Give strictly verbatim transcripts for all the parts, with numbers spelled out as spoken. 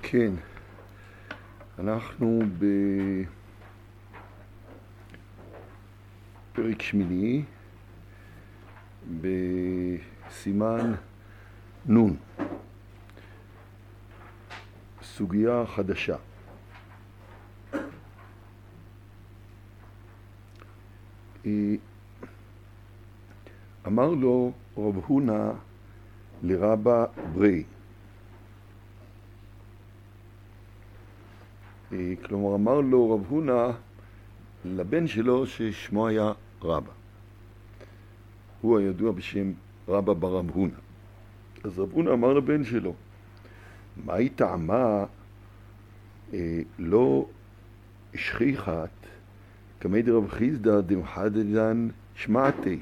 כן, אנחנו בפרק שמיני בסימן נון, סוגיה חדשה. אמר לו רב הונא לרבא ברי, כלומר אמר לו רב הונא לבן שלו ששמו היה רבא, הוא הידוע בשם רבא ברב הונא. אז רב הונא אמר לבן שלו, מה היא טעמה אה, לא שכיחת כמי דרב חיסדא דמחדדן שמעתי.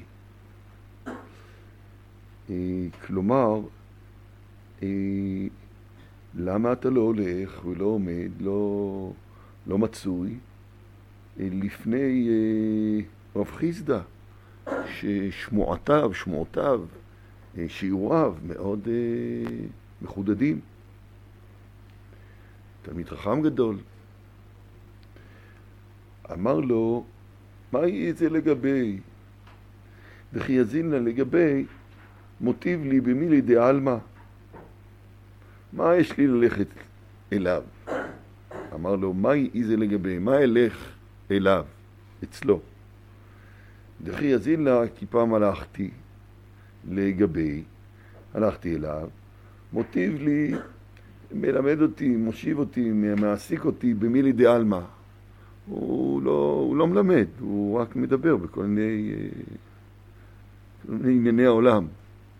אה, כלומר, אה, למה אתה לא הולך ולא עומד, לא, לא מצוי אה, לפני אה, רב חיסדא, ששמועותיו, שמועותיו, אה, שיעוריו מאוד אה, מחודדים. תלמיד חכם גדול. אמר לו, מה יהיה זה לגבי? וכי יזין לה לגבי, מוטיב לי במילי דעלמא. מה יש לי ללכת אליו? אמר לו, מה יהיה זה לגבי? מה אלך אליו, אצלו? וכי יזין לה, כי פעם הלכתי לגבי, הלכתי אליו, מוטיב לי, מלמד אותי, מושיב אותי, מעסיק אותי במילי דעלמא. הוא לא, הוא לא מלמד, הוא רק מדבר בכל מיני, כל מיני ענייני העולם.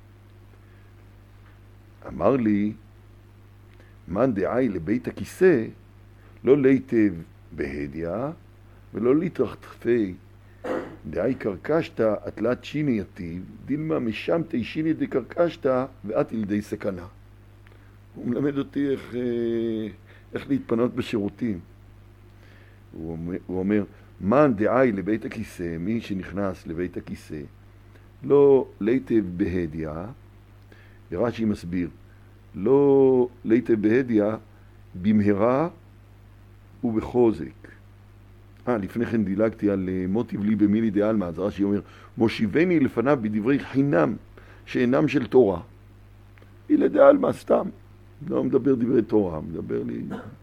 אמר לי, מן דעי לבית הכיסא, לא ליטב בהדיה, ולא ליטרחפי. דעי קרקשתא, אטלת שיני יתיב, דילמה משמתי שיני דקרקשתא, ואת ילדי סכנה. הוא מלמד אותי איך, איך להתפנות בשירותים. הוא אומר, הוא אומר, מן דעי לבית הכיסא, מי שנכנס לבית הכיסא, לא ליטב בהדיה, רש"י מסביר, לא ליטב בהדיה, במהרה ובחוזק. אה, לפני כן דילגתי על מוטיב לי במילי דעלמא, אז רש"י אומר, מושיבני לפניו בדברי חינם, שאינם של תורה. מילי דעלמא, סתם. לא מדבר דברי תורה, מדבר לי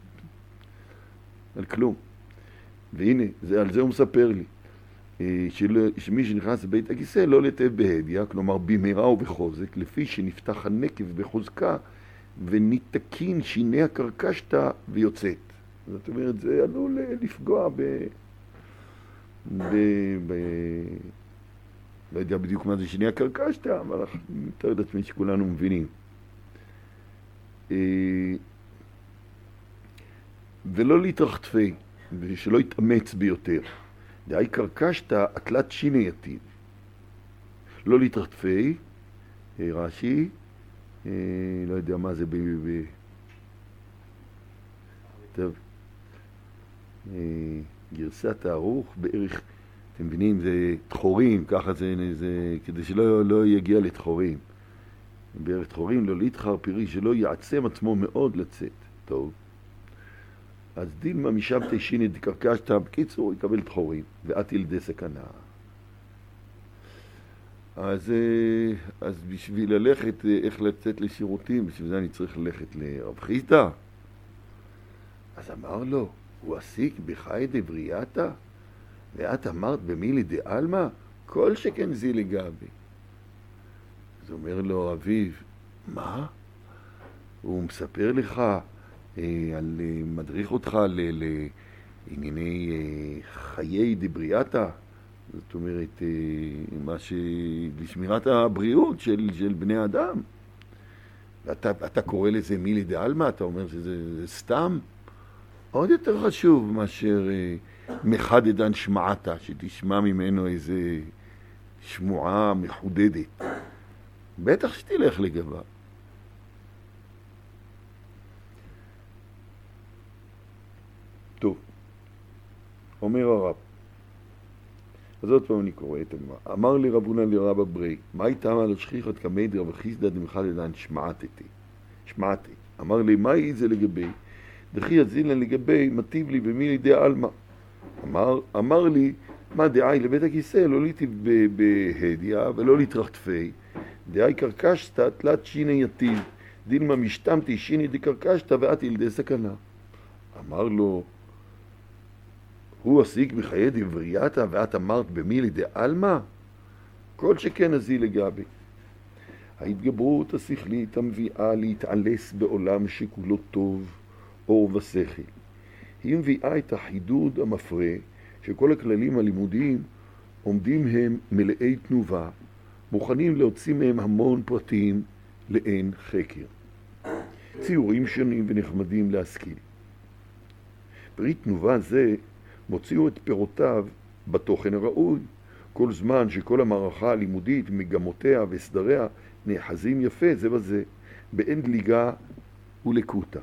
על כלום. והנה, זה, על זה הוא מספר לי, של, שמי שנכנס לבית הכיסא לא ליטב בהדיה, כלומר במהרה ובחוזק, לפי שנפתח הנקב בחוזקה, וניתקין שיני הקרקשתא ויוצאת. זאת אומרת, זה עלול לפגוע ב... ב... ב... לא יודע בדיוק מה זה שיני הקרקשתא, אבל אני מתאר את עצמי שכולנו מבינים. ולא להתרחטפי, ושלא יתאמץ ביותר. דעי קרקשתא, אטלת שיני יתיב. לא להתרחטפי, רש"י, לא יודע מה זה ב... ב... טוב. גרסת הערוך בערך, אתם מבינים, זה תחורים, ככה זה, זה כדי שלא לא יגיע לתחורים. בערך תחורים, לא להתחר פירי, שלא יעצם עצמו מאוד לצאת. טוב. אז דילמה משמתי שיני דקרקשתא, בקיצור, יקבל תחורים, ואת ילדי סכנה. אז, אז בשביל ללכת, איך לצאת לשירותים, בשביל זה אני צריך ללכת לרב חיסדא. אז אמר לו, הוא עסיק בחי דברייתא, ואת אמרת במילי דעלמא, כל שכן זי לגבי. אז אומר לו אביו, מה? הוא מספר לך, על מדריך אותך לענייני חיי דברייתא, זאת אומרת, מה ש... לשמירת הבריאות של, של בני אדם. ואתה אתה קורא לזה מילי דעלמא, אתה אומר שזה זה סתם. עוד יותר חשוב מאשר מחדדן שמעתה, שתשמע ממנו איזה שמועה מחודדת. בטח שתלך לגבה. טוב, אומר הרב, אז עוד פעם אני קורא את הגמרא. אמר לי רב הונא לרבא ברי, מה הייתה על השכיחת כמי דרב חיסדא דמחדדן שמעתי. שמעתי. אמר לי, מה היא זה לגבי? דחי יזילן לגבי מטיב לי במי לידי אלמה. אמר, אמר לי, מה דעי לבית הכיסא, לא ליתי בהדיה ולא להתרחטפי, דעי קרקשת תלת שיני יתיב, דילמה משתמתי שיני דקרקשת ואת ילדי סכנה. אמר לו, הוא עסיק בחיי דברייתה ואת אמרת במי לידי אלמה? כל שכן הזי לגבי. ההתגברות השכלית המביאה להתעלס בעולם שכולו טוב, אור ושכל. היא מביאה את החידוד המפרה שכל הכללים הלימודיים עומדים הם מלאי תנובה, מוכנים להוציא מהם המון פרטים לאין חקר. ציורים שונים ונחמדים להשכיל. פרי תנובה זה מוציאו את פירותיו בתוכן הראוי, כל זמן שכל המערכה הלימודית, מגמותיה וסדריה נאחזים יפה זה בזה, באין דליגה ולקוטה.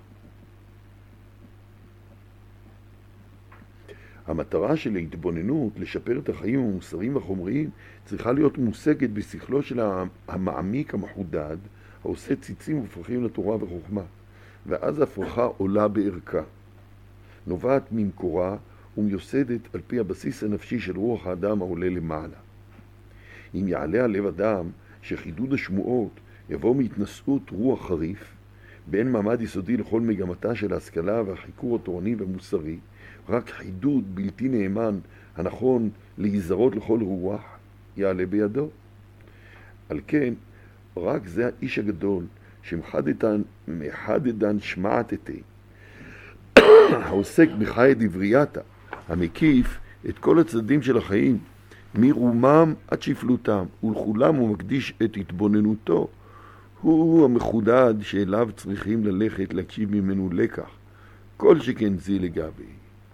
המטרה של ההתבוננות, לשפר את החיים המוסריים והחומריים, צריכה להיות מושגת בשכלו של המעמיק המחודד, העושה ציצים ופרחים לתורה וחוכמה, ואז הפרחה עולה בערכה, נובעת ממקורה ומיוסדת על פי הבסיס הנפשי של רוח האדם העולה למעלה. אם יעלה על לב אדם שחידוד השמועות יבוא מהתנשאות רוח חריף, באין מעמד יסודי לכל מגמתה של ההשכלה והחיקור התורני והמוסרי, רק חידוד בלתי נאמן הנכון להיזרות לכל רוח יעלה בידו. על כן, רק זה האיש הגדול שמחדדן מחדדן שמעתתי, העוסק בחיי דברייתה, המקיף את כל הצדדים של החיים, מרומם עד שפלותם, ולכולם הוא מקדיש את התבוננותו, הוא המחודד שאליו צריכים ללכת להקשיב ממנו לקח, כל שכן זי לגבי.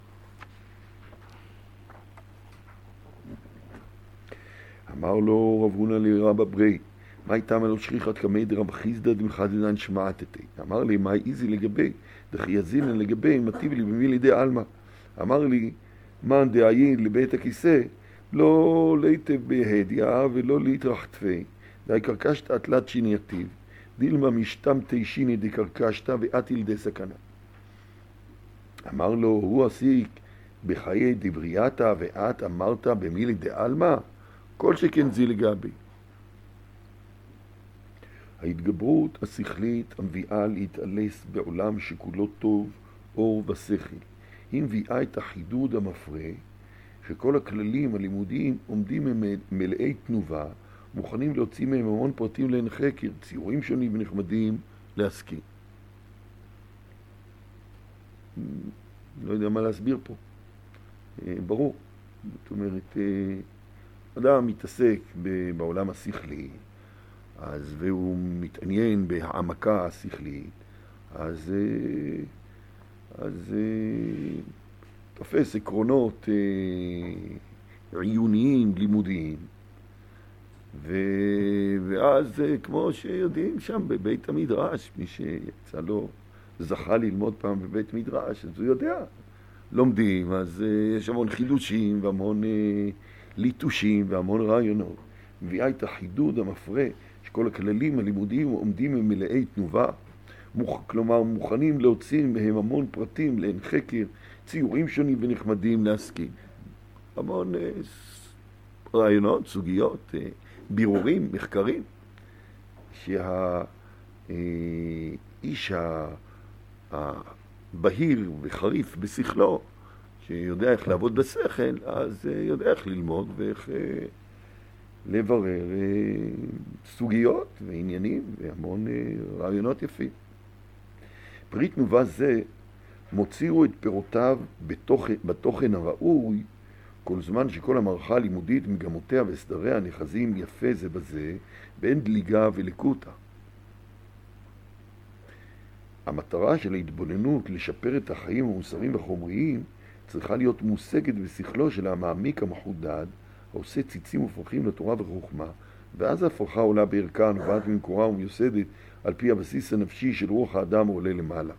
אמר לו רב הונא לרבא ברי, מה איתם אלו שכיחת כמי דרב חיסדא דמחדדן שמעתתי? אמר לי, מה איזי לגבי? דחי יזילן לגבי, מטיב לי במי לידי אלמה. אמר לי, מן דעיין לבית הכיסא, לא ליטב בהדיה ולא להתרחטפי, דאי קרקשת התלת שיני יתיב, דילמה משתמתי שיני דקרקשת ואת ילדי סכנה. אמר לו, הוא עסיק בחיי דברייתה ואת אמרת במי לידי אלמה? כל שכן זי לגבי. ההתגברות השכלית המביאה להתעלס בעולם שכולו טוב, אור ושכל. היא מביאה את החידוד המפרה שכל הכללים הלימודיים עומדים הם מלאי תנובה, מוכנים להוציא מהם המון פרטים לעין חקר, ציורים שונים ונחמדים להשכיל. לא יודע מה להסביר פה. ברור. זאת אומרת, אדם מתעסק בעולם השכלי, אז והוא מתעניין בהעמקה השכלית, אז, אז תופס עקרונות עיוניים, לימודיים, ו, ואז כמו שיודעים שם בבית המדרש, מי שיצא לו זכה ללמוד פעם בבית מדרש, אז הוא יודע, לומדים, אז יש המון חידושים והמון ליטושים והמון רעיונות. מביאה את החידוד המפרה שכל הכללים הלימודיים עומדים עם מלאי תנובה, מוכ... כלומר מוכנים להוציא מהם המון פרטים לעין חקר, ציורים שונים ונחמדים להשכיל. המון אה, רעיונות, סוגיות, אה, בירורים, מחקרים, שהאיש אה, הבהיר וחריף בשכלו, שיודע איך לעבוד בשכל, אז אה, יודע איך ללמוד ואיך אה, לברר סוגיות ועניינים והמון רעיונות יפים. פרי תנובה זה מוציאו את פירותיו בתוכן, בתוכן הראוי, כל זמן שכל המערכה הלימודית מגמותיה וסדריה נחזים יפה זה בזה, באין דליגה ולקוטה. המטרה של ההתבוננות לשפר את החיים המוסריים והחומריים צריכה להיות מושגת בשכלו של המעמיק המחודד, העושה ציצים ופרחים לתורה וחוכמה, ואז ההפרחה עולה בערכה, נובעת ממקורה ומיוסדת על פי הבסיס הנפשי של רוח האדם העולה למעלה.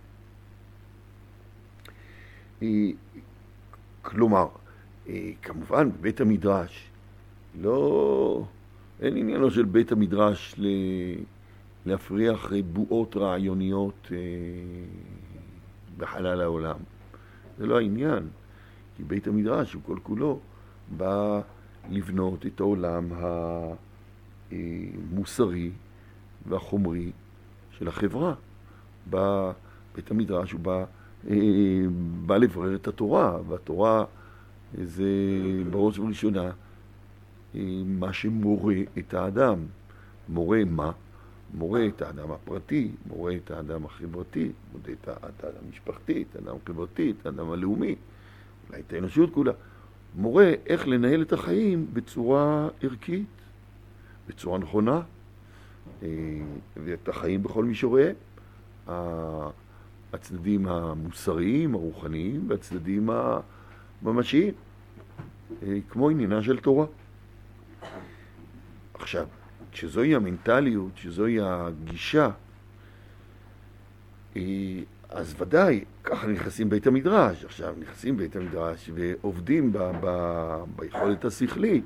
כלומר, כמובן בבית המדרש, לא, אין עניינו של בית המדרש ל... להפריח בועות רעיוניות בחלל העולם. זה לא העניין, כי בית המדרש הוא כל כולו בא לבנות את העולם המוסרי והחומרי של החברה. בא בית המדרש הוא בא, בא לברר את התורה, והתורה זה בראש ובראשונה מה שמורה את האדם. מורה מה? מורה את האדם הפרטי, מורה את האדם החברתי, מורה את האדם המשפחתי, את האדם החברתי, את האדם הלאומי, אולי את האנושות כולה. מורה איך לנהל את החיים בצורה ערכית, בצורה נכונה, ואת החיים בכל מישוריהם, הצדדים המוסריים, הרוחניים, והצדדים הממשיים, כמו עניינה של תורה. עכשיו, כשזוהי המנטליות, כשזוהי הגישה, אז ודאי, ככה נכנסים בית המדרש. עכשיו נכנסים בית המדרש ועובדים ב- ב- ביכולת השכלית,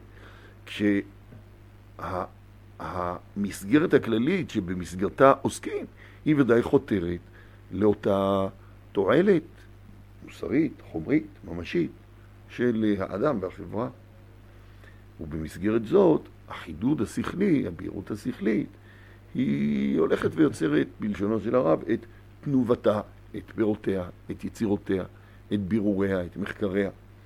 כשהמסגרת הכללית שבמסגרתה עוסקים, היא ודאי חותרת לאותה תועלת מוסרית, חומרית, ממשית, של האדם והחברה. ובמסגרת זאת, החידוד השכלי, הבהירות השכלית, היא הולכת ויוצרת, בלשונו של הרב, את תנובתה, את פירותיה, את יצירותיה, את בירוריה, את מחקריה.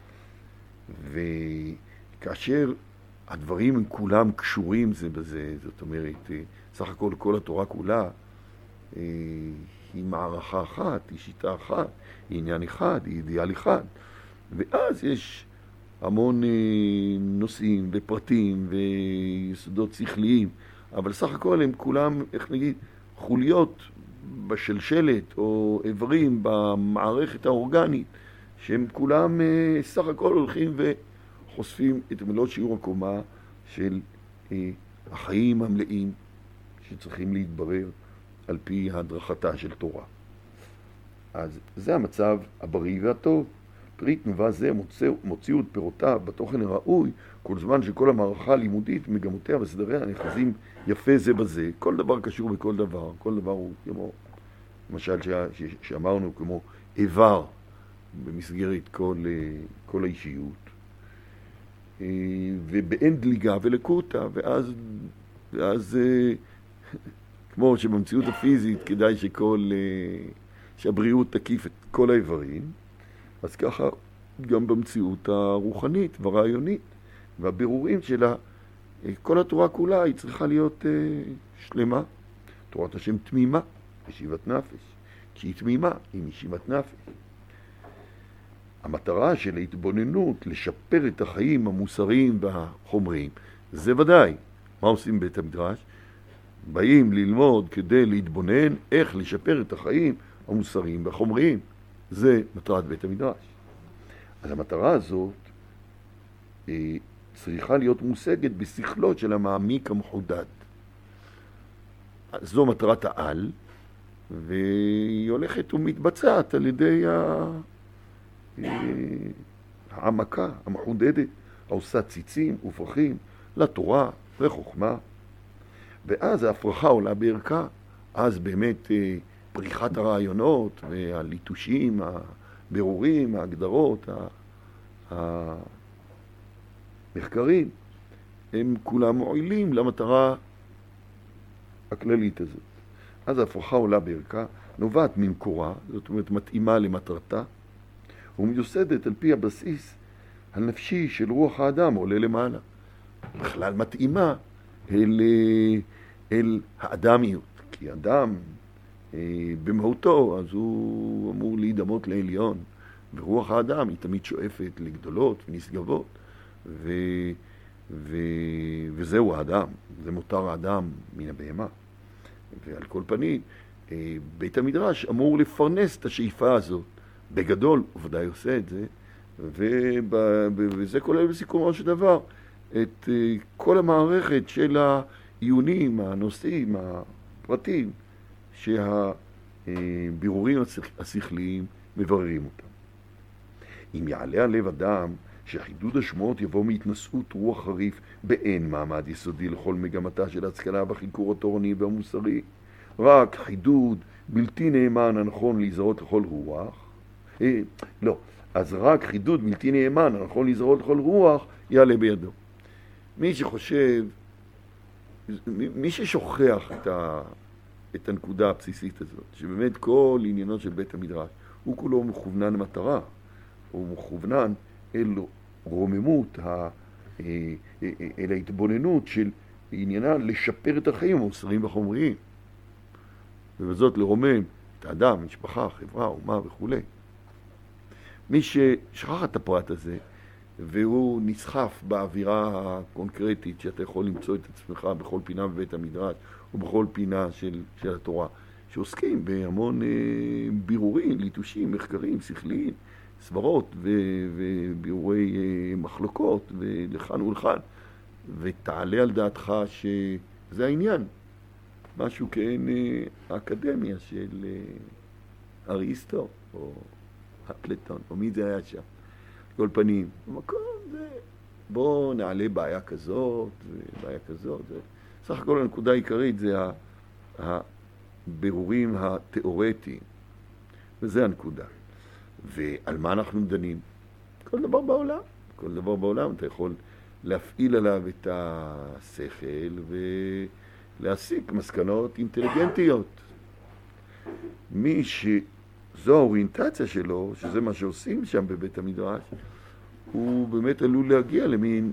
וכאשר הדברים הם כולם קשורים זה בזה, זאת אומרת, סך הכל כל התורה כולה היא מערכה אחת, היא שיטה אחת, היא עניין אחד, היא אידיאל אחד. ואז יש המון נושאים ופרטים ויסודות שכליים, אבל סך הכל הם כולם, איך נגיד, חוליות בשלשלת או איברים במערכת האורגנית, שהם כולם סך הכל הולכים וחושפים את מלוא שיעור הקומה של החיים המלאים שצריכים להתברר על פי הדרכתה של תורה. אז זה המצב הבריא והטוב. פרי תנובה זה מוציא, מוציאו את פירותיו בתוכן הראוי, כל זמן שכל המערכה הלימודית, מגמותיה וסדריה נחזים יפה זה בזה. כל דבר קשור בכל דבר, כל דבר הוא כמו, למשל ש, ש, שאמרנו, כמו איבר במסגרת כל, כל האישיות, ובאין דליגה ולקוטה, ואז, ואז כמו שבמציאות הפיזית כדאי שכל, שהבריאות תקיף את כל האיברים, אז ככה גם במציאות הרוחנית והרעיונית והבירורים שלה, כל התורה כולה היא צריכה להיות שלמה. תורת השם תמימה, ישיבת נפש. כשהיא תמימה, היא ישיבת נפש. המטרה של ההתבוננות לשפר את החיים המוסריים והחומריים, זה ודאי. מה עושים בית המדרש? באים ללמוד כדי להתבונן איך לשפר את החיים המוסריים והחומריים. זה מטרת בית המדרש. אז המטרה הזאת היא צריכה להיות מושגת בשכלות של המעמיק המחודד. זו מטרת העל, והיא הולכת ומתבצעת על ידי העמקה המחודדת, העושה ציצים ופרחים לתורה וחוכמה. ואז ההפרחה עולה בערכה, אז באמת פריחת הרעיונות והליטושים, הבירורים, ההגדרות, המחקרים, הם כולם מועילים למטרה הכללית הזאת. אז ההפרחה עולה בערכה, נובעת ממקורה, זאת אומרת מתאימה למטרתה, ומיוסדת על פי הבסיס הנפשי של רוח האדם עולה למעלה. בכלל מתאימה אל, אל האדמיות, כי אדם במהותו, אז הוא אמור להידמות לעליון, ורוח האדם היא תמיד שואפת לגדולות ונשגבות, ו, ו, וזהו האדם, זה מותר האדם מן הבהמה. ועל כל פנים, בית המדרש אמור לפרנס את השאיפה הזאת, בגדול, הוא ודאי עושה את זה, וזה כולל בסיכומו של דבר את כל המערכת של העיונים, הנושאים, הפרטים, שהבירורים השכליים מבררים אותם. אם יעלה על לב אדם שחידוד השמועות יבוא מהתנשאות רוח חריף באין מעמד יסודי לכל מגמתה של ההשכלה והחיקור התורני והמוסרי, רק חידוד בלתי נאמן הנכון להיזהרות לכל רוח, אה, לא, אז רק חידוד בלתי נאמן הנכון להיזהרות לכל רוח יעלה בידו. מי שחושב, מי ששוכח את, ה, את הנקודה הבסיסית הזאת, שבאמת כל עניינו של בית המדרש, הוא כולו מכוונן למטרה, הוא מכוונן אל רוממות, ה, אל ההתבוננות של עניינה לשפר את החיים המוסריים והחומריים, ובזאת לרומם את האדם, משפחה, חברה, אומה וכו'. מי ששכח את הפרט הזה, והוא נסחף באווירה הקונקרטית שאתה יכול למצוא את עצמך בכל פינה בבית המדרש ובכל פינה של, של התורה, שעוסקים בהמון אה, בירורים, ליטושים, מחקרים, שכליים, סברות ובירורי אה, מחלוקות ולכאן ולכאן, ותעלה על דעתך שזה העניין, משהו כאין אה, האקדמיה של אה, אריסטו או אפלטון, או מי זה היה שם. כל פנים, במקום זה, בוא נעלה בעיה כזאת, ובעיה כזאת. זה, סך הכל הנקודה העיקרית זה הבירורים התיאורטיים, וזה הנקודה. ועל מה אנחנו דנים? כל דבר בעולם. כל דבר בעולם אתה יכול להפעיל עליו את השכל ולהסיק מסקנות אינטליגנטיות. מי ש... זו האוריינטציה שלו, שזה מה שעושים שם בבית המדרש, הוא באמת עלול להגיע למין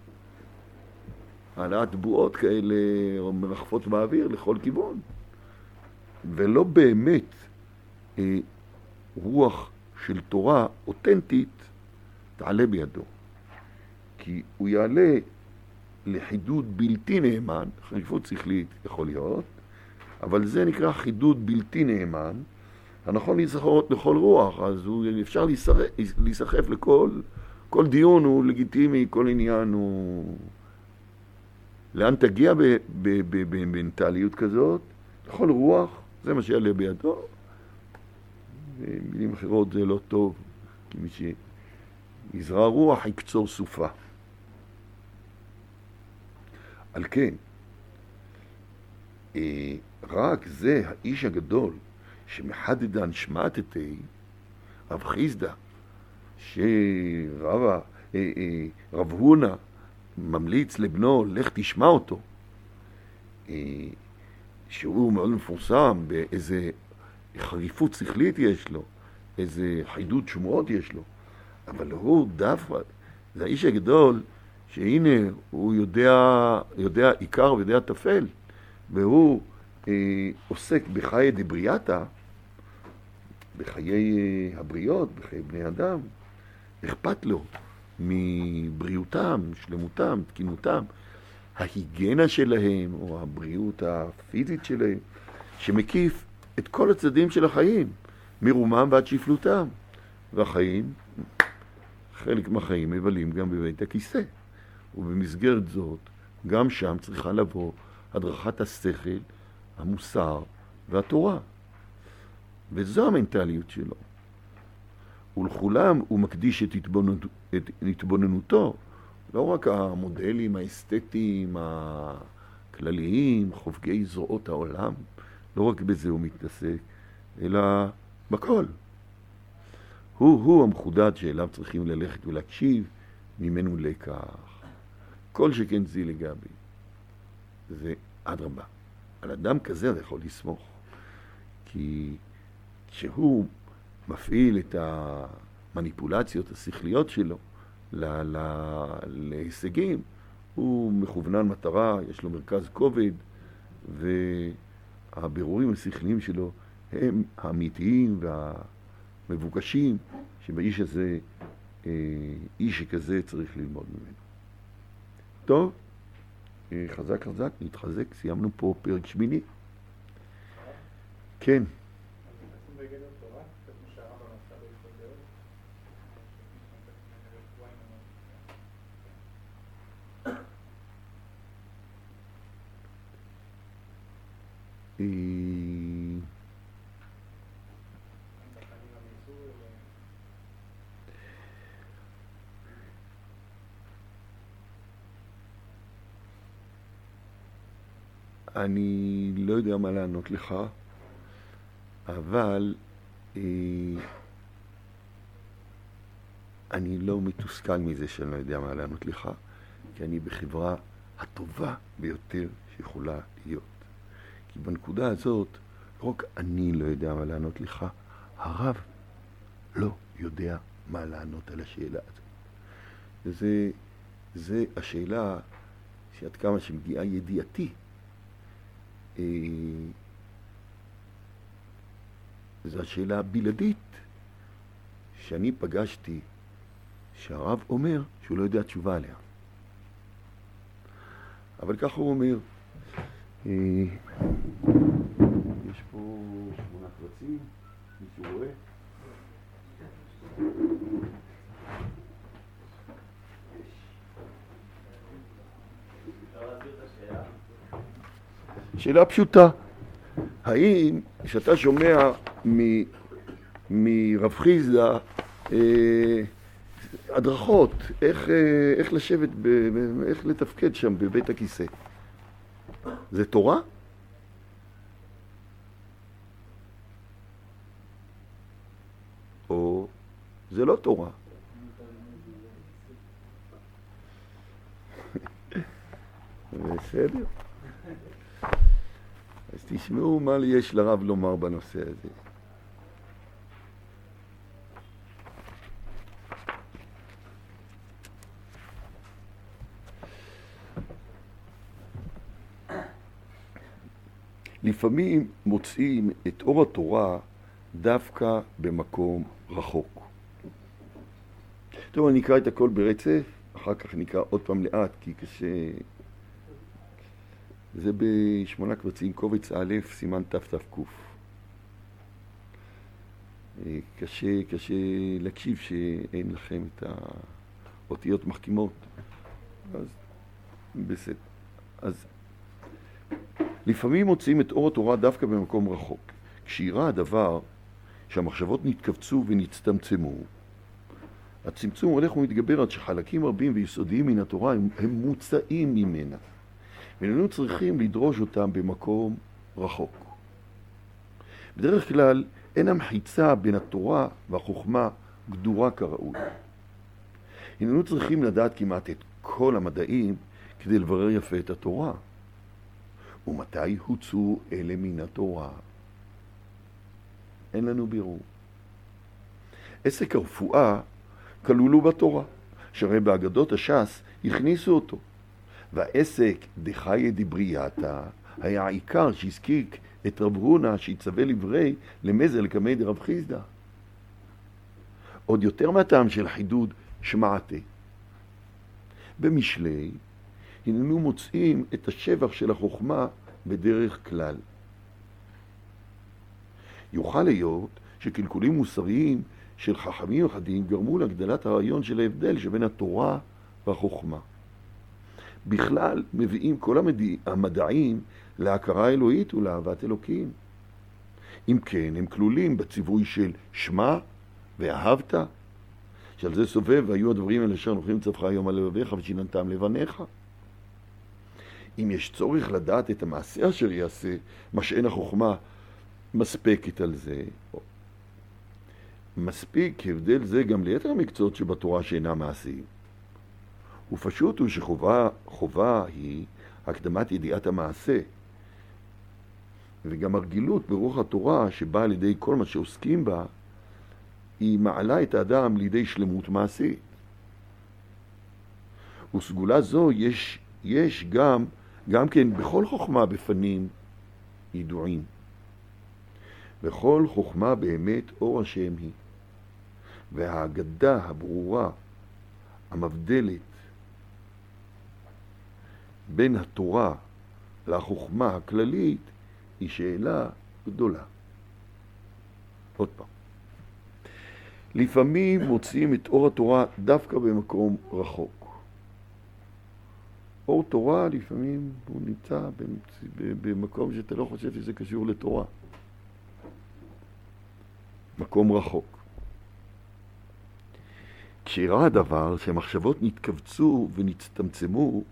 העלאת בועות כאלה, או מרחפות באוויר לכל כיוון. ולא באמת אה, רוח של תורה אותנטית תעלה בידו. כי הוא יעלה לחידוד בלתי נאמן, חריפות שכלית יכול להיות, אבל זה נקרא חידוד בלתי נאמן, הנכון להיזכרות לכל רוח, אז הוא אפשר להיסחף לכל, כל דיון הוא לגיטימי, כל עניין הוא... לאן תגיע במנטליות כזאת? לכל רוח, זה מה שיעלה בידו. במילים אחרות זה לא טוב, כי מי שיזרע רוח יקצור סופה. על כן, רק זה האיש הגדול, שמחדדן שמעתתי, רב חיסדא, שרב רב הונא ממליץ לבנו, לך תשמע אותו, שהוא מאוד מפורסם, באיזה חריפות שכלית יש לו, איזה חידוד שמועות יש לו, אבל הוא דווקא, זה האיש הגדול, שהנה הוא יודע, יודע עיקר ויודע תפל, והוא אה, עוסק בחיי דבריאטה, בחיי הבריות, בחיי בני אדם, אכפת לו מבריאותם, שלמותם, תקינותם, ההיגנה שלהם, או הבריאות הפיזית שלהם, שמקיף את כל הצדדים של החיים, מרומם ועד שפלותם. והחיים, חלק מהחיים מבלים גם בבית הכיסא. ובמסגרת זאת, גם שם צריכה לבוא הדרכת השכל, המוסר והתורה. וזו המנטליות שלו. ולכולם הוא מקדיש את, התבוננות, את התבוננותו, לא רק המודלים האסתטיים, הכלליים, חובגי זרועות העולם, לא רק בזה הוא מתעסק, אלא בכל. הוא, הוא המחודד שאליו צריכים ללכת ולהקשיב, ממנו לקח. כל שכן זי לגבי. זה אדרבה. על אדם כזה אתה יכול לסמוך. כי כשהוא מפעיל את המניפולציות השכליות שלו לה, לה, להישגים, הוא מכוונן מטרה, יש לו מרכז כובד, והבירורים השכליים שלו הם האמיתיים והמבוקשים, שבאיש הזה, איש שכזה צריך ללמוד ממנו. טוב, חזק חזק, נתחזק, סיימנו פה פרק שמיני. כן. אני לא יודע מה לענות לך. אבל אה, אני לא מתוסכל מזה שאני לא יודע מה לענות לך, כי אני בחברה הטובה ביותר שיכולה להיות. כי בנקודה הזאת, רק אני לא יודע מה לענות לך, הרב לא יודע מה לענות על השאלה הזאת. וזה, זה השאלה שעד כמה שמגיעה ידיעתי, אה, זו השאלה הבלעדית שאני פגשתי, שהרב אומר שהוא לא יודע תשובה עליה. אבל ככה הוא אומר, אה, יש פה שמונה קבצים, מישהו רואה? שאלה פשוטה, האם כשאתה שומע מ, מרב חיסדא אה, הדרכות, איך, אה, איך לשבת, ב, איך לתפקד שם בבית הכיסא, זה תורה? או זה לא תורה? בסדר. אז תשמעו מה יש לרב לומר בנושא הזה. לפעמים מוצאים את אור התורה דווקא במקום רחוק. טוב, אני אקרא את הכל ברצף, אחר כך נקרא עוד פעם לאט, כי קשה... זה בשמונה קבצים, קובץ א', סימן תת"ק. קשה, קשה להקשיב שאין לכם את האותיות מחכימות. אז בסדר. אז לפעמים מוצאים את אור התורה דווקא במקום רחוק. כשיראה הדבר שהמחשבות נתכווצו ונצטמצמו, הצמצום הולך ומתגבר עד שחלקים רבים ויסודיים מן התורה הם, הם מוצאים ממנה. ואיננו צריכים לדרוש אותם במקום רחוק. בדרך כלל אין המחיצה בין התורה והחוכמה גדורה כראוי. איננו צריכים לדעת כמעט את כל המדעים כדי לברר יפה את התורה. ומתי הוצאו אלה מן התורה? אין לנו בירור. עסק הרפואה כלולו בתורה, שהרי באגדות הש"ס הכניסו אותו. והעסק דחיה דברייתא היה העיקר שהזקיק את רב הונא שיצווה לברי למזל כמי דרב חיסדא. עוד יותר מהטעם של חידוד שמעתה. במשלי הננו מוצאים את השבח של החוכמה בדרך כלל. יוכל להיות שקלקולים מוסריים של חכמים אחדים גרמו להגדלת הרעיון של ההבדל שבין התורה והחוכמה. בכלל מביאים כל המדע... המדעים להכרה אלוהית ולאהבת אלוקים. אם כן, הם כלולים בציווי של שמע ואהבת, שעל זה סובב, והיו הדברים האלה אשר נוחים צווך היום על לבביך ושיננתם לבניך. אם יש צורך לדעת את המעשה אשר יעשה, מה שאין החוכמה מספקת על זה. מספיק הבדל זה גם ליתר המקצועות שבתורה שאינם מעשיים. ופשוט הוא שחובה חובה היא הקדמת ידיעת המעשה, וגם הרגילות ברוח התורה שבאה על ידי כל מה שעוסקים בה, היא מעלה את האדם לידי שלמות מעשית. וסגולה זו יש, יש גם, גם כן בכל חוכמה בפנים ידועים. בכל חוכמה באמת אור השם היא, והאגדה הברורה המבדלת בין התורה לחוכמה הכללית היא שאלה גדולה. עוד פעם. לפעמים מוצאים את אור התורה דווקא במקום רחוק. אור תורה לפעמים הוא נמצא במקום שאתה לא חושב שזה קשור לתורה. מקום רחוק. כשיראה הדבר שהמחשבות נתכווצו ונצטמצמו,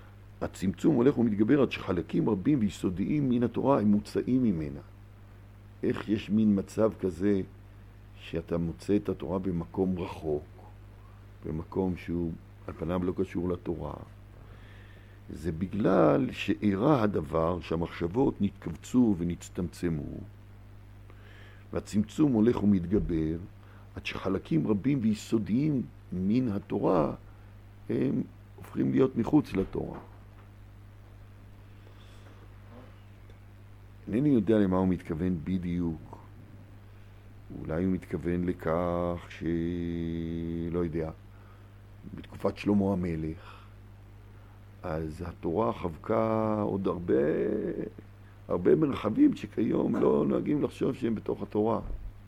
הצמצום הולך ומתגבר עד שחלקים רבים ויסודיים מן התורה הם מוצאים ממנה. איך יש מין מצב כזה שאתה מוצא את התורה במקום רחוק, במקום שהוא על פניו לא קשור לתורה. זה בגלל שאירע הדבר שהמחשבות נתכווצו ונצטמצמו, והצמצום הולך ומתגבר, עד שחלקים רבים ויסודיים מן התורה הם הופכים להיות מחוץ לתורה. אינני יודע למה הוא מתכוון בדיוק. אולי הוא מתכוון לכך שלא יודע, בתקופת שלמה המלך, אז התורה חבקה עוד הרבה, הרבה מרחבים שכיום לא נוהגים לחשוב שהם בתוך התורה.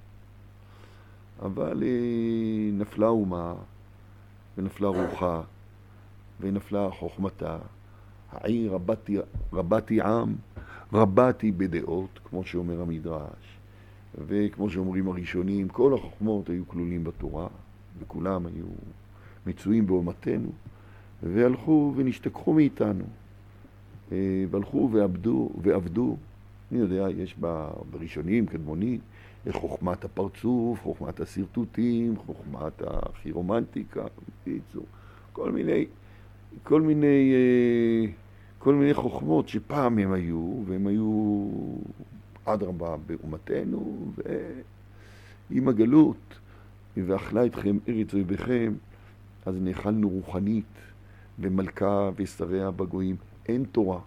אבל נפלה אומה, ונפלה רוחה, ונפלה חוכמתה. העיר רבתי, רבתי עם, רבתי בדעות, כמו שאומר המדרש, וכמו שאומרים הראשונים, כל החוכמות היו כלולים בתורה, וכולם היו מצויים באומתנו, והלכו ונשתכחו מאיתנו, והלכו ועבדו, ועבדו. אני יודע, יש בראשונים, קדמונים, חוכמת הפרצוף, חוכמת הסרטוטים, חוכמת הכירומנטיקה, ביצור, כל מיני, כל מיני, כל מיני חוכמות שפעם הם היו, והם היו עד רבה באומתנו, ועם הגלות, ואכלה אתכם ארץ אויביכם, אז נאכלנו רוחנית, ומלכה ושריה בגויים, אין תורה.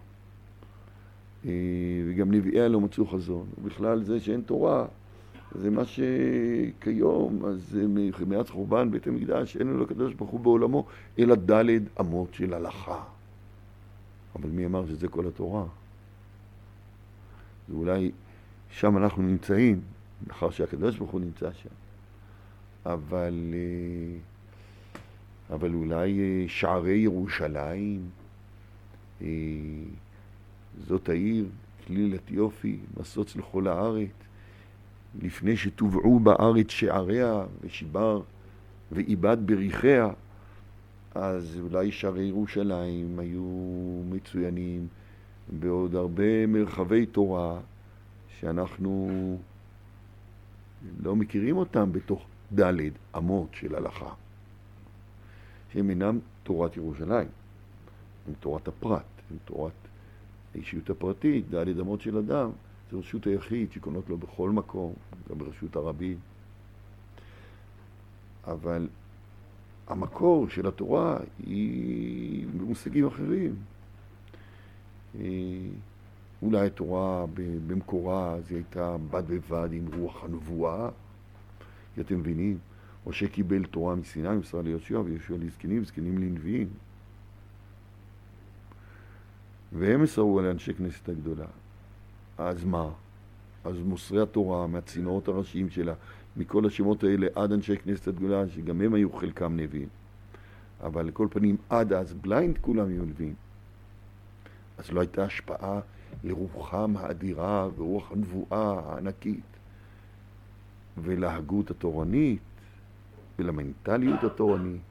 וגם נביאיה לא מצאו חזון. ובכלל זה שאין תורה, זה מה שכיום, אז מאז חורבן בית המקדש, אין לו לקדוש ברוך הוא בעולמו, אלא דלת אמות של הלכה. אבל מי אמר שזה כל התורה? ואולי שם אנחנו נמצאים, לאחר שהקדוש ברוך הוא נמצא שם. אבל, אבל אולי שערי ירושלים, זאת העיר, כלילת יופי, מסוץ לכל הארץ, לפני שטובעו בארץ שעריה ושיבר ואיבד בריחיה, אז אולי שערי ירושלים היו מצוינים בעוד הרבה מרחבי תורה שאנחנו לא מכירים אותם בתוך דלת אמות של הלכה, שהם אינם תורת ירושלים, הם תורת הפרט, הם תורת האישיות הפרטית. דלת אמות של אדם זה רשות היחיד שקונות לו בכל מקום, גם ברשות הרבים. אבל המקור של התורה היא במושגים אחרים. אולי התורה במקורה זה הייתה בד בבד עם רוח הנבואה, כי אתם מבינים, משה קיבל תורה מסיני, מסרה ליהושע, ויהושע לזקנים, זקנים לנביאים. והם מסרו על אנשי כנסת הגדולה. אז מה? אז מוסרי התורה מהצינורות הראשיים שלה, מכל השמות האלה עד אנשי כנסת הגדולה, שגם הם היו חלקם נביאים. אבל לכל פנים עד אז בליינד כולם היו נביאים. אז לא הייתה השפעה לרוחם האדירה ורוח הנבואה הענקית ולהגות התורנית ולמנטליות התורנית.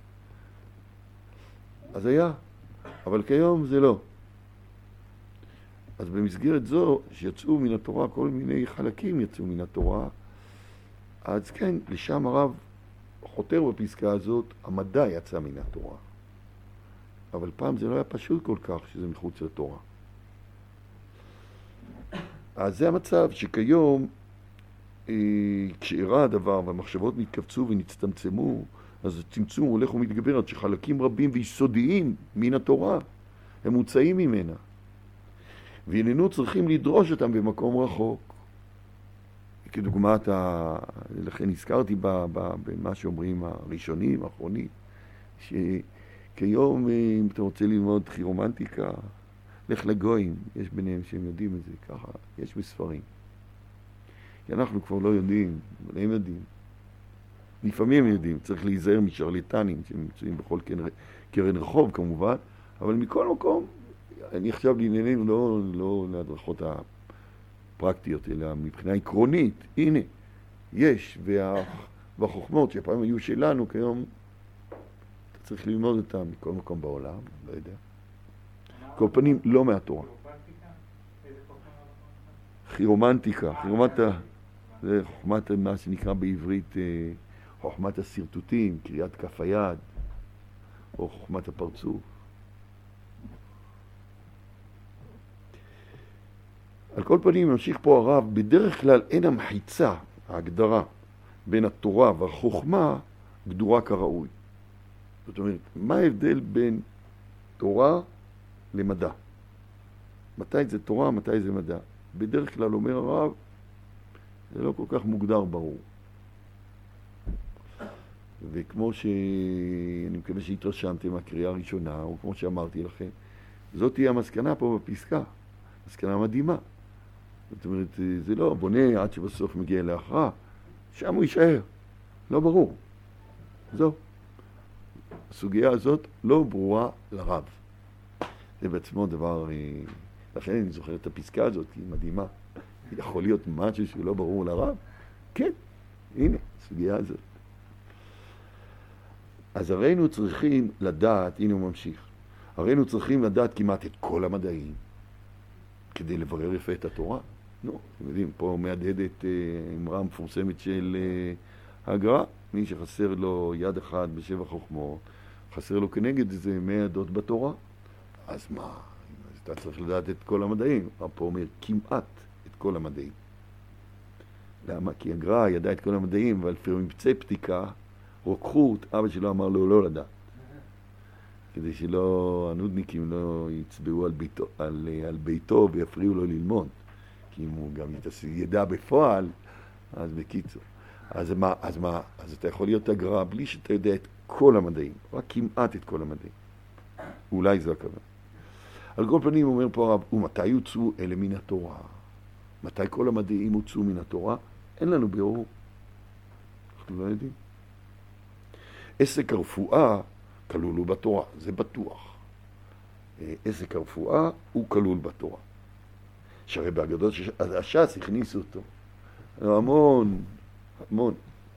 אז היה, אבל כיום זה לא. אז במסגרת זו שיצאו מן התורה, כל מיני חלקים יצאו מן התורה, אז כן, לשם הרב חותר בפסקה הזאת, המדע יצא מן התורה. אבל פעם זה לא היה פשוט כל כך שזה מחוץ לתורה. אז זה המצב שכיום, אה, כשאירע הדבר והמחשבות מתכווצו ונצטמצמו, אז הצמצום הולך ומתגבר עד שחלקים רבים ויסודיים מן התורה הם מוצאים ממנה. ואיננו צריכים לדרוש אותם במקום רחוק. כדוגמת, ה... לכן הזכרתי ב... ב... במה שאומרים הראשונים, האחרונים, שכיום אם אתה רוצה ללמוד כירומנטיקה, לך לגויים, יש ביניהם שהם יודעים את זה ככה, יש בספרים. כי אנחנו כבר לא יודעים, אבל הם יודעים. לפעמים הם יודעים, צריך להיזהר משרלטנים שמצויים בכל קרן, קרן רחוב כמובן, אבל מכל מקום, אני עכשיו לענייננו לא, לא להדרכות הפרקטיות, אלא מבחינה עקרונית, הנה, יש, וה, והחוכמות שפעם היו שלנו, כיום אתה צריך ללמוד אותם מכל מקום בעולם, לא יודע. כל פנים, לא מהתורה. כירומנטיקה, כירומנטה, זה חוכמת מה שנקרא בעברית חוכמת הסרטוטים, קריאת כף היד, או חוכמת הפרצוף. על כל פנים, ממשיך פה הרב, בדרך כלל אין המחיצה, ההגדרה, בין התורה והחוכמה גדורה כראוי. זאת אומרת, מה ההבדל בין תורה למדע? מתי זה תורה, מתי זה מדע? בדרך כלל אומר הרב, זה לא כל כך מוגדר ברור. וכמו שאני מקווה שהתרשמתם מהקריאה הראשונה, או כמו שאמרתי לכם, זאת תהיה המסקנה פה בפסקה, מסקנה מדהימה. זאת אומרת, זה לא בונה עד שבסוף מגיע להכרעה, שם הוא יישאר, לא ברור. זו. הסוגיה הזאת לא ברורה לרב. זה בעצמו דבר, לכן אני זוכר את הפסקה הזאת, כי היא מדהימה. יכול להיות משהו שהוא לא ברור לרב? כן, הנה, הסוגיה הזאת. אז הרינו צריכים לדעת, הנה הוא ממשיך, הרינו צריכים לדעת כמעט את כל המדעים, כדי לברר יפה את התורה. נו, אתם יודעים, פה מהדהדת אמרה המפורסמת של הגר"א, מי שחסר לו יד אחת בשבע חוכמות, חסר לו כנגד זה מאה עדות בתורה. אז מה? אז אתה צריך לדעת את כל המדעים. פה אומר כמעט את כל המדעים. למה? כי הגר"א ידע את כל המדעים, אבל פרמיפצי פתיקה, רוקחות, אבא שלו אמר לו לא לדעת. כדי שלא, הנודניקים לא יצבעו על ביתו, על, על ביתו ויפריעו לו ללמוד. כי אם הוא גם ידע בפועל, אז בקיצור. אז מה, אז מה, אז אתה יכול להיות הגר"א בלי שאתה יודע את כל המדעים, רק כמעט את כל המדעים. אולי זו הכוונה. על כל פנים אומר פה הרב, ומתי יוצאו אלה מן התורה? מתי כל המדעים הוצאו מן התורה? אין לנו בירור. אנחנו לא יודעים. עסק הרפואה כלול הוא בתורה, זה בטוח. עסק הרפואה הוא כלול בתורה. שהרי באגדות הש"ס הכניסו אותו. המון, המון.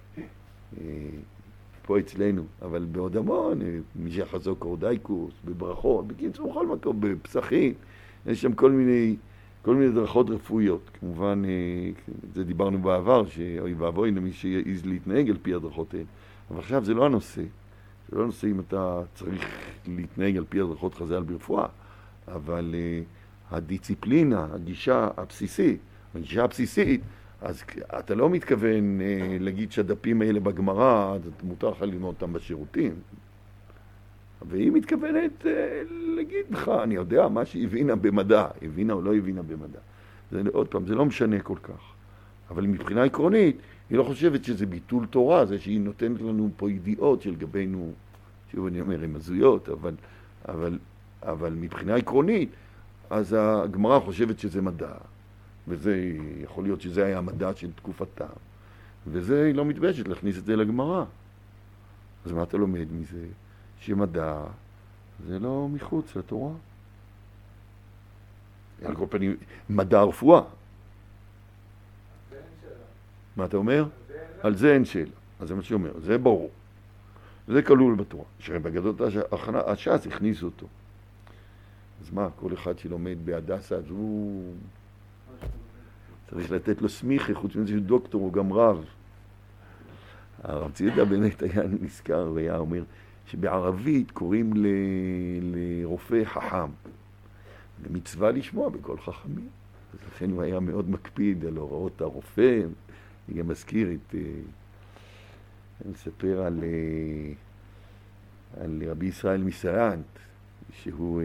פה אצלנו, אבל בעוד המון, מי שיחזוק אורדייקוס, בברכות, בקיצור, בכל מקום, בפסחים, יש שם כל מיני, כל מיני דרכות רפואיות. כמובן, זה דיברנו בעבר, שאוי ואבוי למי שיעז להתנהג על פי הדרכות האלה. אבל עכשיו זה לא הנושא. זה לא הנושא אם אתה צריך להתנהג על פי הדרכות חז"ל ברפואה, אבל uh, הדיציפלינה, הגישה הבסיסית, הגישה הבסיסית, אז אתה לא מתכוון uh, להגיד שהדפים האלה בגמרא, מותר לך ללמוד אותם בשירותים. והיא מתכוונת uh, להגיד לך, אני יודע מה שהיא הבינה במדע, הבינה או לא הבינה במדע. זה, עוד פעם, זה לא משנה כל כך. אבל מבחינה עקרונית, היא לא חושבת שזה ביטול תורה, זה שהיא נותנת לנו פה ידיעות של גבינו, שוב אני אומר, הן הזויות, אבל, אבל, אבל מבחינה עקרונית, אז הגמרא חושבת שזה מדע, וזה יכול להיות שזה היה המדע של תקופתה, וזה היא לא מתביישת להכניס את זה לגמרא. אז מה אתה לומד מזה? שמדע זה לא מחוץ לתורה. על כל פנים, מדע הרפואה. מה אתה אומר? על זה אין שאלה. אז זה מה שאומר, זה ברור. זה כלול בתורה. שבגדות הש"ס הכניסו אותו. אז מה, כל אחד שלומד בהדסה, אז הוא צריך לתת לו סמיכה, חוץ מזה שהוא דוקטור, הוא גם רב. הרב ציודה באמת היה נזכר, והיה אומר שבערבית קוראים ל... לרופא חכם. למצווה לשמוע בכל חכמים. אז לכן הוא היה מאוד מקפיד על הוראות הרופא. אני גם מזכיר את, אני מספר על, על רבי ישראל מסרנט, שהוא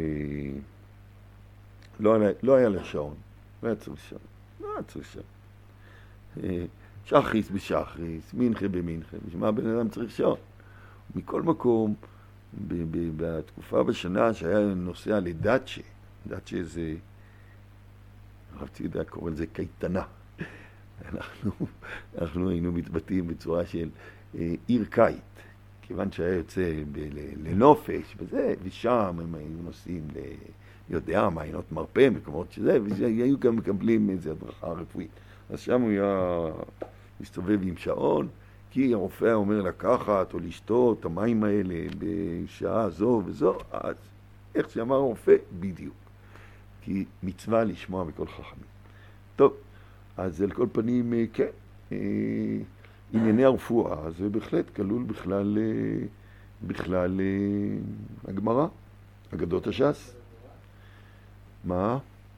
לא, לא היה לה שעון, לא היה צריך שעון, לא היה צריך שעון. שחריס בשחריס, מנחה במנחה, בשביל מה הבן אדם צריך שעון? מכל מקום, ב, ב, בתקופה בשנה שהיה נוסע לדאצ'ה, דאצ'ה זה, הרב ציודה קורא לזה קייטנה. אנחנו, אנחנו היינו מתבטאים בצורה של אה, עיר קייט, כיוון שהיה יוצא ב- לנופש וזה, ושם הם היו נוסעים ל... יודע, מעיינות מרפא, מקומות שזה, והיו גם מקבלים איזו הדרכה רפואית. אז שם הוא היה מסתובב עם שעון, כי הרופא אומר לקחת או לשתות את המים האלה בשעה זו וזו, אז איך שאמר הרופא, בדיוק. כי מצווה לשמוע בכל חכמים. טוב, אז על כל פנים, כן, ענייני הרפואה, זה בהחלט כלול בכלל, בכלל הגמרא, אגדות הש"ס. מה?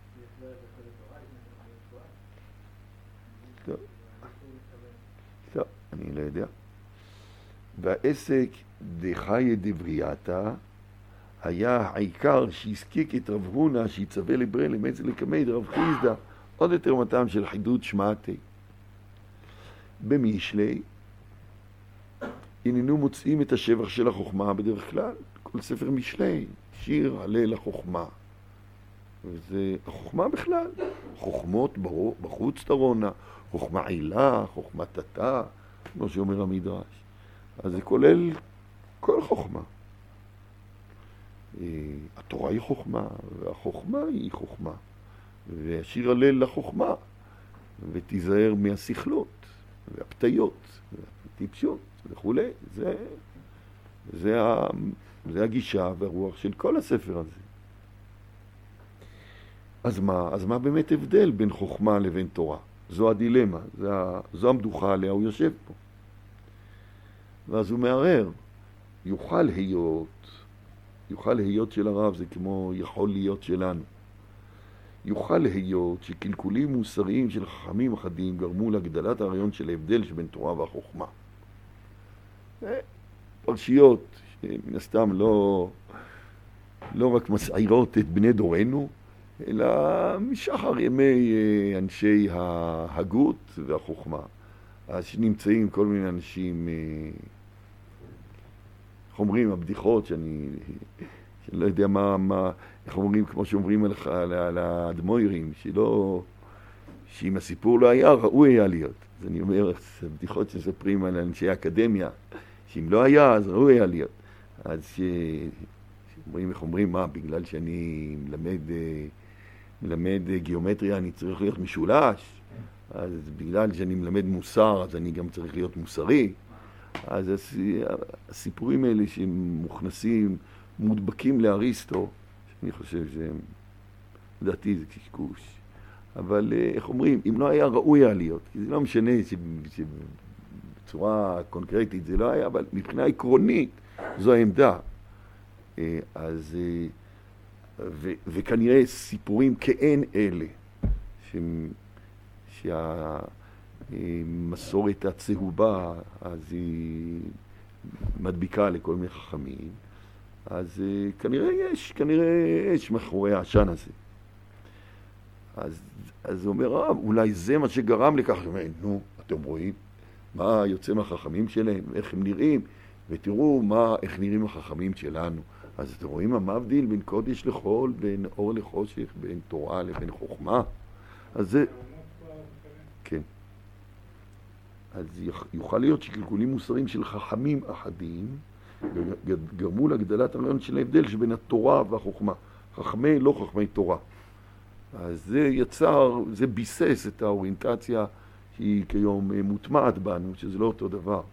טוב, טוב, אני לא יודע. והעסק דחיה דברייתא היה העיקר שהזקיק את רב הונא שיצווה לברא למצא לקמי דרב חיסדא, עוד יותר מטעם של חידוד שמעתי. במשלי הננו מוצאים את השבח של החוכמה בדרך כלל, כל ספר משלי, שיר הלל החוכמה. וזה החוכמה בכלל, חוכמות בחוץ תרונה, חוכמה עילה, חוכמה תתה, כמו שאומר המדרש. אז זה כולל כל חוכמה. התורה היא חוכמה, והחוכמה היא חוכמה. והשיר הלל לחוכמה, ותיזהר מהסכלות, והפתיות, והטיפשות וכו'. זה, זה, זה הגישה והרוח של כל הספר הזה. אז מה? אז מה באמת הבדל בין חוכמה לבין תורה? זו הדילמה, זו, זו המדוכה עליה הוא יושב פה. ואז הוא מערער, יוכל להיות, יוכל להיות של הרב זה כמו יכול להיות שלנו. יוכל להיות שקלקולים מוסריים של חכמים אחדים גרמו להגדלת הרעיון של ההבדל שבין תורה והחוכמה. פרשיות שמן הסתם לא, לא רק מסעירות את בני דורנו, אלא משחר ימי אנשי ההגות והחוכמה. אז שנמצאים כל מיני אנשים, איך אומרים, הבדיחות שאני, שאני לא יודע מה, מה, איך אומרים, כמו שאומרים על, על, על האדמוירים, שלא, שאם הסיפור לא היה, ראוי היה להיות. אז אני אומר, זה בדיחות שספרים על אנשי האקדמיה, שאם לא היה, אז ראוי היה להיות. אז ש... שאומרים, איך אומרים, מה, בגלל שאני מלמד, מלמד גיאומטריה, אני צריך להיות משולש, אז בגלל שאני מלמד מוסר, אז אני גם צריך להיות מוסרי. אז הסיפורים האלה שמוכנסים, מודבקים לאריסטו, אני חושב שהם, לדעתי זה קשקוש. אבל איך אומרים, אם לא היה ראוי היה להיות, כי זה לא משנה שבצורה קונקרטית זה לא היה, אבל מבחינה עקרונית זו העמדה. אז, ו, וכנראה סיפורים כאין אלה, שהם, שהמסורת הצהובה, אז היא מדביקה לכל מיני חכמים, אז כנראה יש, כנראה יש מאחורי העשן הזה. אז, אז הוא אומר, אולי זה מה שגרם לכך, אומר, נו, אתם רואים מה יוצא מהחכמים שלהם, איך הם נראים, ותראו מה, איך נראים החכמים שלנו. אז אתם רואים מה מבדיל בין קודש לחול, בין אור לחושך, בין תורה לבין חוכמה. אז זה... כן. אז יוכל להיות שקלקולים מוסריים של חכמים אחדים, גרמו להגדלת הרעיון של ההבדל שבין התורה והחוכמה. חכמי, לא חכמי תורה. אז זה יצר, זה ביסס את האוריינטציה שהיא כיום מוטמעת בנו, שזה לא אותו דבר.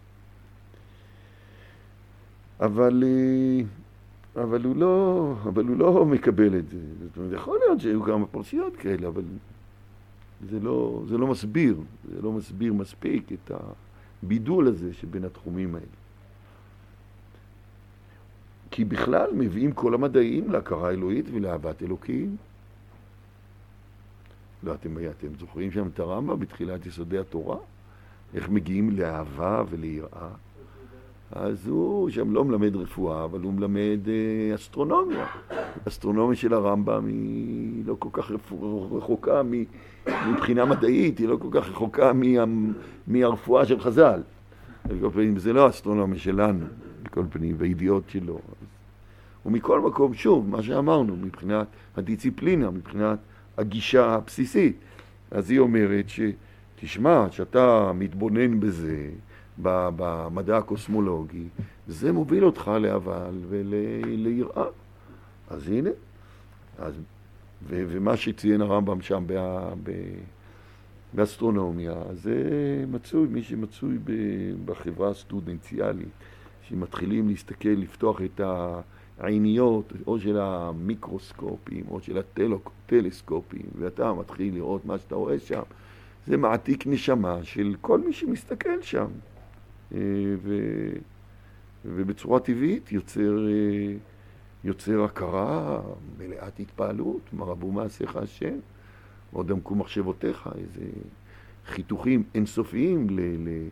אבל, אבל הוא לא, אבל הוא לא מקבל את זה. זאת אומרת, יכול להיות שהיו כמה פרשיות כאלה, אבל זה לא, זה לא מסביר, זה לא מסביר מספיק את הבידול הזה שבין התחומים האלה. כי בכלל מביאים כל המדעים להכרה אלוהית ולאהבת אלוקים. לא, אתם, אתם זוכרים שם את הרמב"ם בתחילת יסודי התורה? איך מגיעים לאהבה וליראה? אז הוא שם לא מלמד רפואה, אבל הוא מלמד אה, אסטרונומיה. האסטרונומיה של הרמב"ם היא לא כל כך רחוקה מבחינה מדעית, היא לא כל כך רחוקה מה, מהרפואה של חז"ל. בכל פנים, זה לא האסטרונומיה שלנו, בכל פנים, והידיעות שלו. ומכל מקום, שוב, מה שאמרנו, מבחינת הדיציפלינה, מבחינת הגישה הבסיסית. אז היא אומרת שתשמע, שאתה מתבונן בזה, במדע הקוסמולוגי, זה מוביל אותך להבל וליראה. אז הנה, אז, ו, ומה שציין הרמב"ם שם בה, ב, באסטרונומיה, זה מצוי, מי שמצוי ב, בחברה הסטודנציאלית, שמתחילים להסתכל, לפתוח את העיניות, או של המיקרוסקופים, או של הטלסקופים, ואתה מתחיל לראות מה שאתה רואה שם, זה מעתיק נשמה של כל מי שמסתכל שם. ו... ובצורה טבעית יוצר, יוצר הכרה, מלאת התפעלות, מרבו מעשיך השם, עוד עמקו מחשבותיך, איזה חיתוכים אינסופיים ל... ל...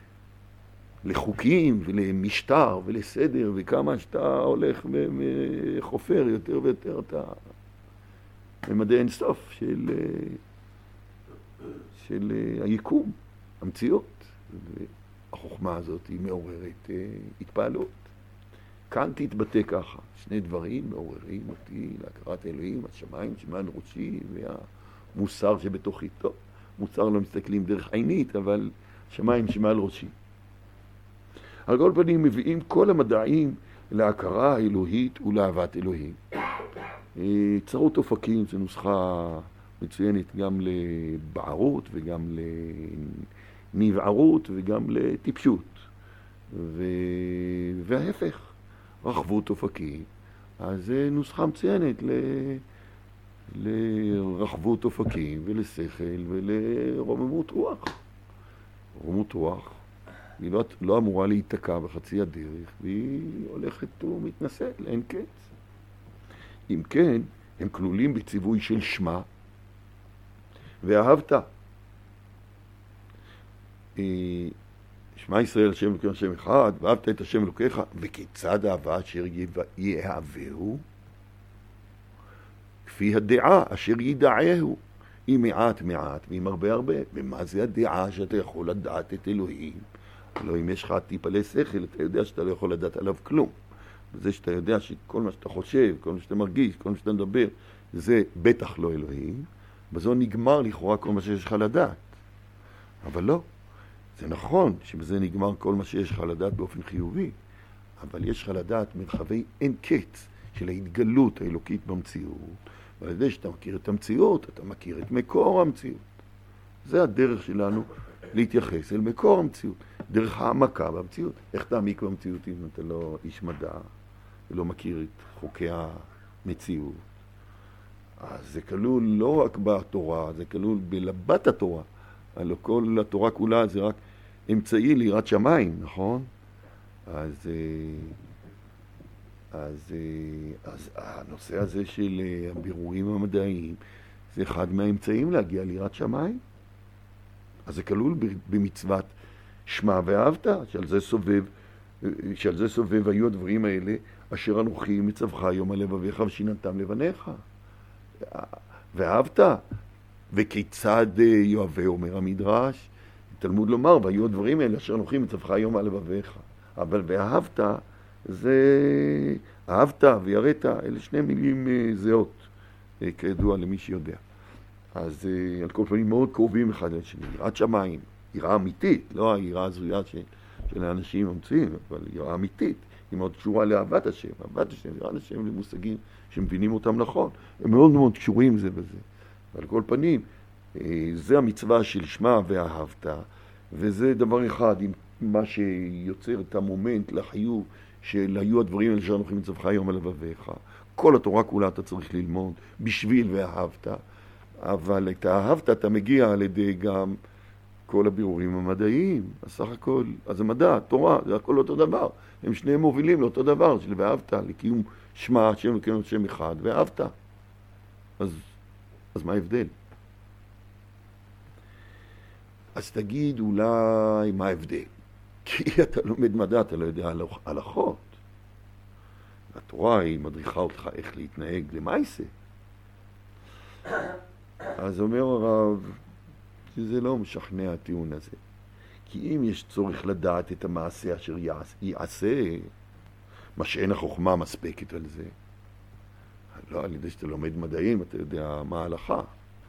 לחוקים ולמשטר ולסדר, וכמה שאתה הולך וחופר יותר ויותר אתה ממדי אינסוף של, של היקום, המציאות. והחוכמה הזאת היא מעוררת התפעלות. כאן תתבטא ככה, שני דברים מעוררים אותי להכרת אלוהים, השמיים שמעל ראשי והמוסר שבתוכי. טוב, מוסר לא מסתכלים דרך עינית, אבל שמיים שמעל ראשי. על כל פנים מביאים כל המדעים להכרה האלוהית ולאהבת אלוהים. צרות אופקים זו נוסחה מצוינת גם לבערות וגם לנבערות וגם לטיפשות. ו... וההפך, רחבות אופקים, אז זו נוסחה מצוינת ל... לרחבות אופקים ולשכל ולרוממות רוח. רוממות רוח. היא לא, לא אמורה להיתקע בחצי הדרך, והיא הולכת ומתנשאת לאין קץ. אם כן, הם כלולים בציווי של שמה, ואהבת. שמע ישראל, השם אלוקינו השם אחד, ואהבת את השם אלוקיך, וכיצד אהבה אשר יאהבהו? כפי הדעה אשר ידעהו. אם מעט מעט, ואם הרבה הרבה. ומה זה הדעה שאתה יכול לדעת את אלוהים? לא, אם יש לך טיפלי שכל, אתה יודע שאתה לא יכול לדעת עליו כלום. בזה שאתה יודע שכל מה שאתה חושב, כל מה שאתה מרגיש, כל מה שאתה מדבר, זה בטח לא אלוהים. בזו נגמר לכאורה כל מה שיש לך לדעת. אבל לא. זה נכון שבזה נגמר כל מה שיש לך לדעת באופן חיובי, אבל יש לך לדעת מרחבי אין קץ של ההתגלות האלוקית במציאות. ועל ידי שאתה מכיר את המציאות, אתה מכיר את מקור המציאות. זה הדרך שלנו להתייחס אל מקור המציאות, דרך העמקה במציאות. איך תעמיק במציאות אם אתה לא איש מדע ולא מכיר את חוקי המציאות? אז זה כלול לא רק בתורה, זה כלול בלבת התורה. הלוא כל התורה כולה זה רק אמצעי ליראת שמיים, נכון? אז, אז, אז הנושא הזה של הבירורים המדעיים זה אחד מהאמצעים להגיע ליראת שמיים. אז זה כלול במצוות שמע ואהבת, שעל זה סובב, שעל זה סובב היו הדברים האלה, אשר אנוכי מצווך היום על לבביך ושיננתם לבניך. ואהבת, וכיצד יאהבה אומר המדרש, תלמוד לומר, והיו הדברים האלה, אשר אנוכי מצווך היום על לבביך. אבל ואהבת, זה אהבת ויראת, אלה שני מילים זהות, כידוע למי שיודע. אז על כל פנים מאוד קרובים אחד לשני. יראת שמיים, יראה אמיתית, לא היראה הזויה של, של האנשים ממציאים, אבל יראה אמיתית, היא מאוד קשורה לאהבת השם. אהבת השם, יראת השם למושגים שמבינים אותם נכון. הם מאוד מאוד קשורים זה בזה. ועל כל פנים, זה המצווה של שמע ואהבת, וזה דבר אחד, עם מה שיוצר את המומנט לחיוב של היו הדברים האלה שאנוכי מצווך היום על לבביך. כל התורה כולה אתה צריך ללמוד בשביל ואהבת, אבל את האהבת אתה מגיע על ידי גם כל הבירורים המדעיים, אז סך הכל, אז זה מדע, תורה, זה הכל אותו דבר. הם שניהם מובילים לאותו דבר, של ואהבת, לקיום שמע, השם אלוקינו השם אחד, ואהבת. אז, אז מה ההבדל? אז תגיד אולי מה ההבדל? כי אתה לומד מדע, אתה לא יודע הלכות. התורה היא מדריכה אותך איך להתנהג למעשה. אז אומר הרב, שזה לא משכנע הטיעון הזה. כי אם יש צורך לדעת את המעשה אשר יעשה, מה שאין החוכמה מספקת על זה. לא, על ידי שאתה לומד מדעים, אתה יודע מה ההלכה.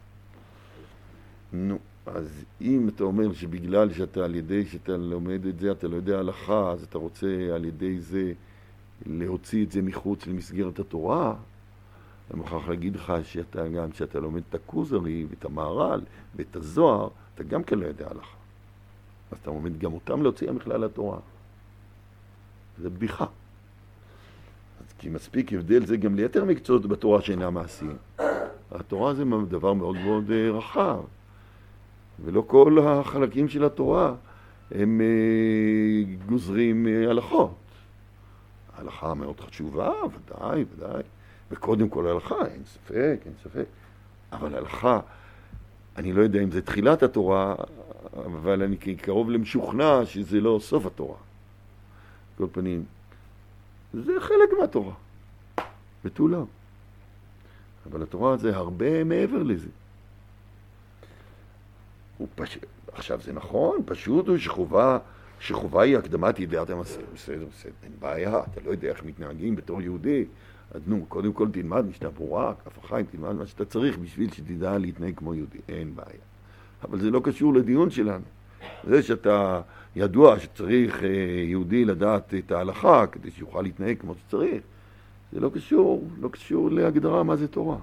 נו, אז אם אתה אומר שבגלל שאתה על ידי שאתה לומד את זה, אתה לא יודע הלכה, אז אתה רוצה על ידי זה להוציא את זה מחוץ למסגרת התורה, אני מוכרח להגיד לך שאתה גם, שאתה לומד את הכוזרי ואת המהר"ל ואת הזוהר, אתה גם כן לא יודע הלכה. אז אתה לומד גם אותם להוציא מכלל התורה. זה בדיחה. אז כי מספיק הבדל זה גם ליתר מקצועות בתורה שאינה מעשיים. התורה זה דבר מאוד מאוד רחב. ולא כל החלקים של התורה הם גוזרים הלכות. ההלכה מאוד חשובה, ודאי, ודאי, וקודם כל ההלכה, אין ספק, אין ספק. אבל ההלכה, אני לא יודע אם זה תחילת התורה, אבל אני קרוב למשוכנע שזה לא סוף התורה. כל פנים, זה חלק מהתורה, ותו לא. אבל התורה זה הרבה מעבר לזה. פש... עכשיו זה נכון, פשוט הוא שחובה, שחובה היא הקדמת ידיעת המעשה. בסדר, בסדר, אין בעיה, אתה לא יודע איך מתנהגים בתור יהודי. אז נו, קודם כל תלמד משנה ברורה, כף החיים, תלמד מה שאתה צריך בשביל שתדע להתנהג כמו יהודי. אין בעיה. אבל זה לא קשור לדיון שלנו. זה שאתה ידוע שצריך יהודי לדעת את ההלכה כדי שיוכל להתנהג כמו שצריך, זה לא קשור, לא קשור להגדרה מה זה תורה.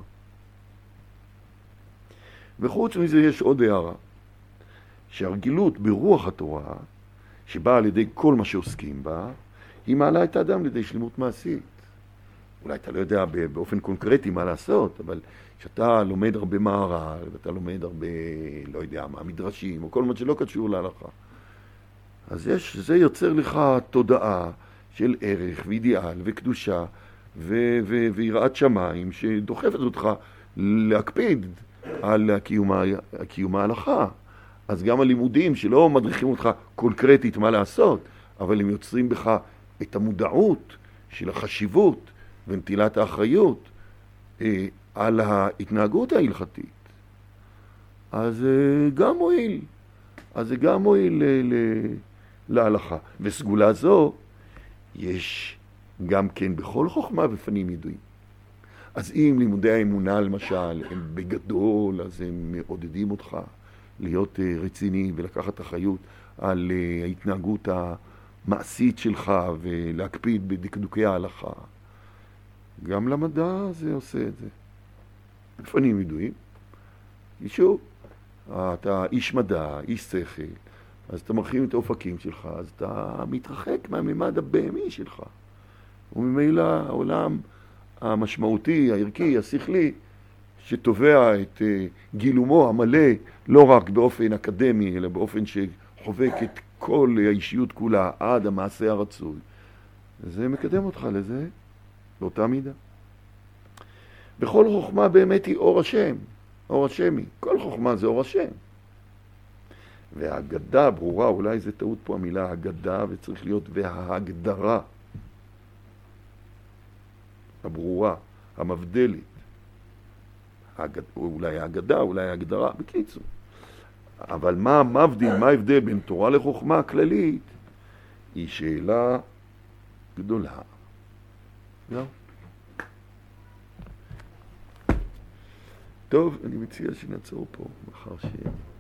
וחוץ מזה יש עוד הערה, שהרגילות ברוח התורה, שבאה על ידי כל מה שעוסקים בה, היא מעלה את האדם לידי שלמות מעשית. אולי אתה לא יודע באופן קונקרטי מה לעשות, אבל כשאתה לומד הרבה מהר"ל, ואתה לומד הרבה, לא יודע מה, מדרשים, או כל מה שלא קשור להלכה, אז יש, זה יוצר לך תודעה של ערך ואידיאל וקדושה ו- ו- ויראת שמיים, שדוחפת אותך להקפיד על קיום ההלכה. אז גם הלימודים שלא מדריכים אותך קונקרטית מה לעשות, אבל הם יוצרים בך את המודעות של החשיבות ונטילת האחריות אה, על ההתנהגות ההלכתית. אז אה, גם מועיל, אז זה גם מועיל ל- ל- להלכה. וסגולה זו יש גם כן בכל חוכמה בפנים ידועים. אז אם לימודי האמונה למשל הם בגדול, אז הם מעודדים אותך להיות רציני ולקחת אחריות על ההתנהגות המעשית שלך ולהקפיד בדקדוקי ההלכה. גם למדע זה עושה את זה. בפנים ידועים. שוב, אתה איש מדע, איש שכל, אז אתה מרחיב את האופקים שלך, אז אתה מתרחק מהמימד הבהמי שלך. וממילא העולם המשמעותי, הערכי, השכלי, שתובע את גילומו המלא, לא רק באופן אקדמי, אלא באופן שחובק את כל האישיות כולה עד המעשה הרצוי. זה מקדם אותך לזה, באותה מידה. בכל חוכמה באמת היא אור השם, אור השמי. כל חוכמה זה אור השם. וההגדה ברורה, אולי זה טעות פה המילה הגדה, וצריך להיות וההגדרה הברורה, המבדלת. הגד... אולי ההגדה, אולי ההגדרה, בקיצור. אבל מה המבדיל, מה ההבדל בין תורה לחוכמה הכללית, היא שאלה גדולה. זהו. טוב, אני מציע שנעצור פה, מחר שיהיה.